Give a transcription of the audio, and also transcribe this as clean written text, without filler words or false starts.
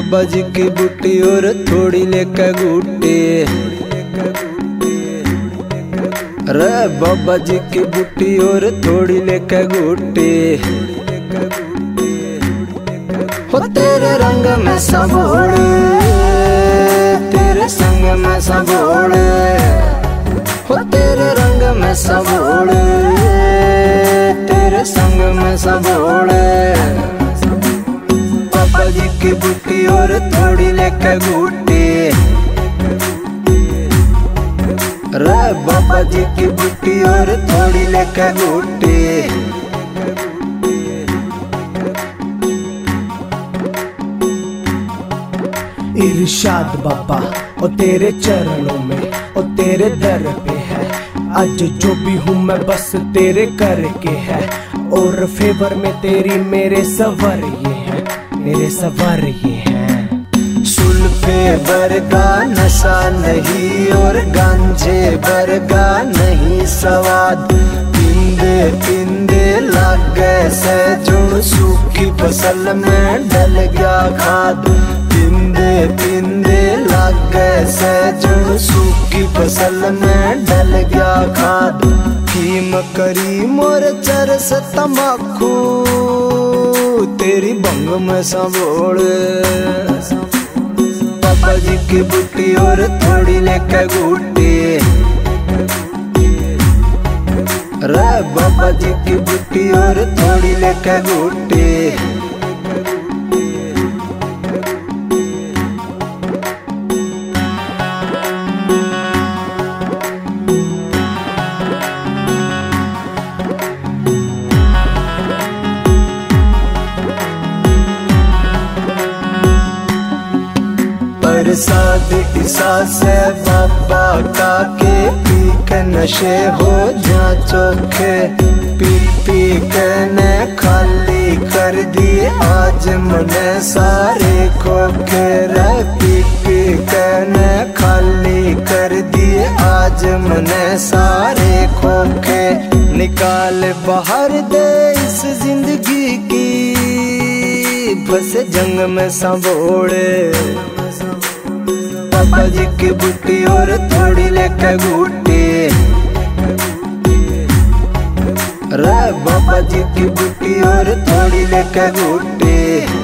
बाबा जी की बूटी और थोड़ी लेके गुटी। रे बाबा जी की बूटी और थोड़ी लेके गुटी। हो तेरे रंग में सबोड़े, तेरे संग में सबोड़े, हो तेरे रंग में सबोड़े, तेरे संग में सबोड़े। बाबा जी की बूटी और थोड़ी लेके गुटी। रे बाबा जी की बूटी और थोड़ी लेके गुटी। इरशाद बाबा ओ तेरे चरणों में ओ तेरे दर पे है। आज जो भी हूँ मैं बस तेरे करके है। और फेवर में तेरी मेरे सवर ये है, मेरे सवर ये है। सुल्फे बरगा नशा नहीं और गांजे बरगा नहीं स्वाद। पिंदे पिंदे लागे से जुड़ सूखी फसल में डल गया खाद। पिंदे पिंदे लागे से जुड़ सूखी फसल में डल गया खाद। कीम करी मोर चरस तमाकू तेरी भंग में सबोड़। बाबा जी की बूटी और थोड़ी लेके गुटी। रे बाबा जी की बूटी और थोड़ी लेके गुटी। प्रसाद ईसा से बाबा का के पी के नशे हो जा चोखे। पी पी के ने खाली कर दिए आज मने सारे खोखे। रे पी पी के ने खाली कर दिए आज मने सारे खोखे। निकाल बाहर दे इस जिंदगी की बस जंग में संबोड़े। बाबा जी की बूटी और थोड़ी लेके गुटी। रे बाबा जी की बूटी और थोड़ी लेके गुटी।